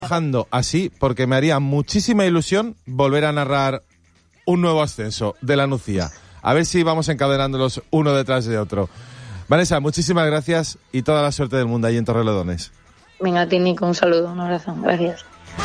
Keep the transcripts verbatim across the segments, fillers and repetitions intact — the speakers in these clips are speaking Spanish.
Trabajando así porque me haría muchísima ilusión volver a narrar un nuevo ascenso de la Nucía. A ver si vamos encadenándolos uno detrás de otro. Vanessa, muchísimas gracias y toda la suerte del mundo ahí en Torrelodones. Venga, a ti, Nico, un saludo, un abrazo. Gracias.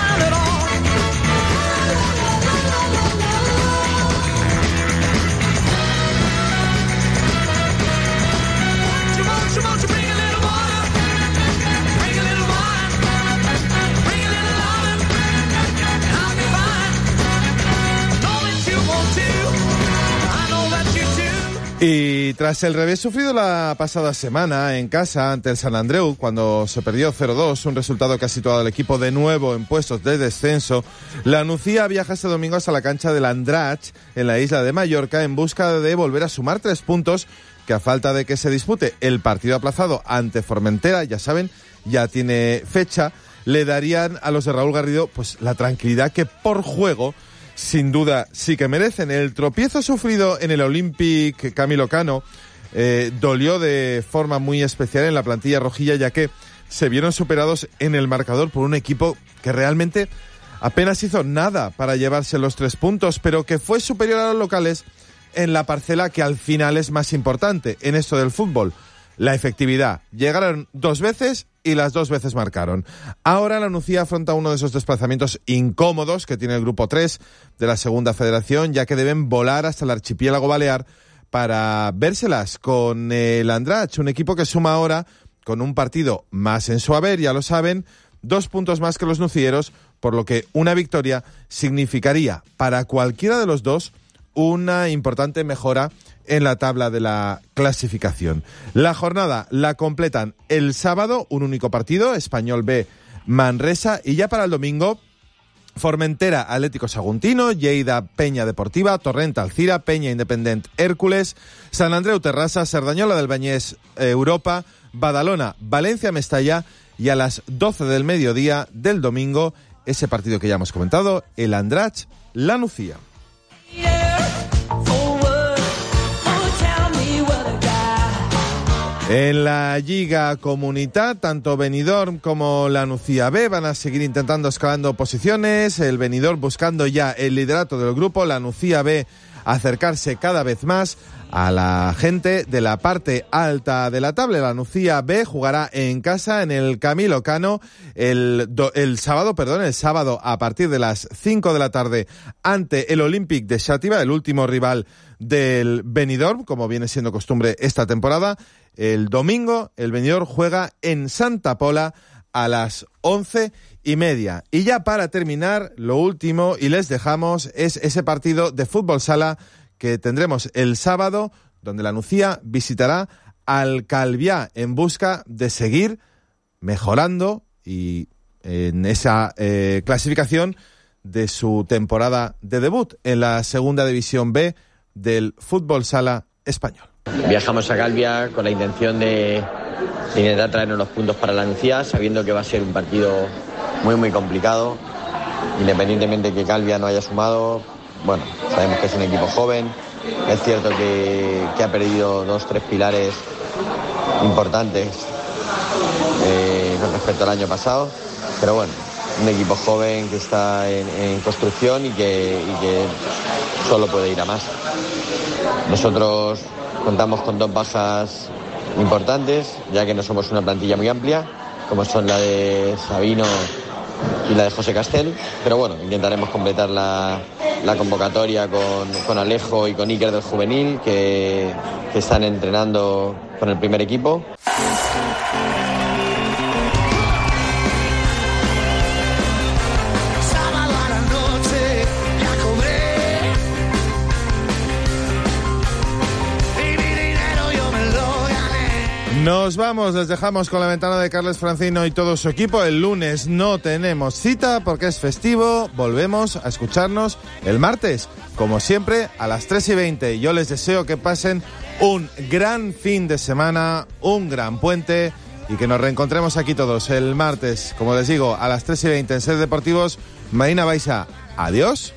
Y tras el revés sufrido la pasada semana en casa ante el Sant Andreu, cuando se perdió cero dos, un resultado que ha situado al equipo de nuevo en puestos de descenso, la Nucía viaja este domingo hasta la cancha del Andratx, en la isla de Mallorca, en busca de volver a sumar tres puntos que, a falta de que se dispute el partido aplazado ante Formentera, ya saben, ya tiene fecha, le darían a los de Raúl Garrido pues la tranquilidad que por juego sin duda sí que merecen. El tropiezo sufrido en el Olympic Camilo Cano eh, dolió de forma muy especial en la plantilla rojilla, ya que se vieron superados en el marcador por un equipo que realmente apenas hizo nada para llevarse los tres puntos, pero que fue superior a los locales en la parcela que al final es más importante en esto del fútbol: la efectividad. Llegaron dos veces y las dos veces marcaron. Ahora la Nucía afronta uno de esos desplazamientos incómodos que tiene el Grupo tres de la Segunda Federación, ya que deben volar hasta el archipiélago balear para vérselas con el Andratx, un equipo que suma ahora, con un partido más en su haber, ya lo saben, dos puntos más que los nucieros, por lo que una victoria significaría para cualquiera de los dos una importante mejora en la tabla de la clasificación. La jornada la completan el sábado, un único partido, Español B, Manresa, y ya para el domingo, Formentera, Atlético Saguntino, Lleida, Peña Deportiva, Torrent, Alcira, Peña Independent, Hércules, Sant Andreu, Terrassa, Cerdanyola del Bañés, Europa, Badalona, Valencia, Mestalla, y a las doce del mediodía del domingo, ese partido que ya hemos comentado, el Andratx, la Nucía. En la Lliga Comunitat, tanto Benidorm como la Nucía B van a seguir intentando escalando posiciones, el Benidorm buscando ya el liderato del grupo, la Nucía B acercarse cada vez más a la gente de la parte alta de la tabla. La Nucía B jugará en casa en el Camilo Cano el, do, el sábado, perdón, el sábado a partir de las cinco de la tarde ante el Olympic de Xàtiva, el último rival del Benidorm, como viene siendo costumbre esta temporada. El domingo el Benidorm juega en Santa Pola a las once y media. Y ya para terminar, lo último, y les dejamos, es ese partido de fútbol sala que tendremos el sábado, donde la Nucía visitará al Calviá en busca de seguir mejorando y en esa eh, clasificación de su temporada de debut en la Segunda División B del fútbol sala español. Viajamos a Calviá con la intención de, de intentar traernos los puntos para la Nucía, sabiendo que va a ser un partido muy muy complicado, independientemente de que Calviá no haya sumado. Bueno, sabemos que es un equipo joven, es cierto que, que ha perdido dos, tres pilares importantes eh, con respecto al año pasado, pero bueno, un equipo joven que está en, en construcción y que, y que solo puede ir a más. Nosotros contamos con dos bajas importantes, ya que no somos una plantilla muy amplia, como son la de Sabino y la de José Castel, pero bueno, intentaremos completar la, la convocatoria con, con Alejo y con Iker del juvenil, que, que están entrenando con el primer equipo. Nos vamos, les dejamos con la ventana de Carles Francino y todo su equipo. El lunes no tenemos cita porque es festivo. Volvemos a escucharnos el martes, como siempre, a las tres y veinte. Yo les deseo que pasen un gran fin de semana, un gran puente y que nos reencontremos aquí todos el martes, como les digo, a las tres y veinte en Ser Deportivos. Marina Baixa, adiós.